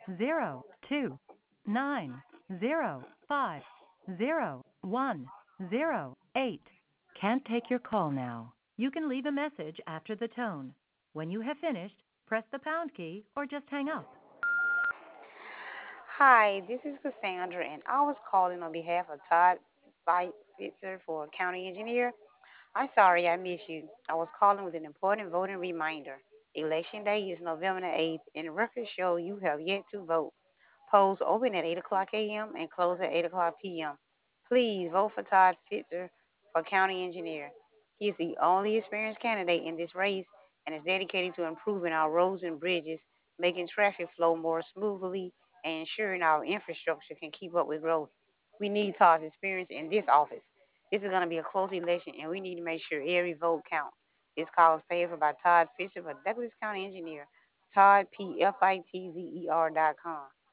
9050108. Can't take your call now. You can leave a message after the tone. When you have finished, press the pound key or just hang up. Hi, this is Cassandra, and I was calling on behalf of Todd Spitzer for County Engineer. I'm sorry I missed you. I was calling with an important voting reminder. Election Day is November the 8th, and records show you have yet to vote. Polls open at 8 o'clock a.m. and close at 8 o'clock p.m. Please vote for Todd Spitzer for County Engineer. He is the only experienced candidate in this race and is dedicated to improving our roads and bridges, making traffic flow more smoothly, and ensuring our infrastructure can keep up with growth. We need Todd's experience in this office. This is going to be a close election, and we need to make sure every vote counts. This call is paid for by Todd Fisher for Douglas County Engineer, Todd, PFITZER.com.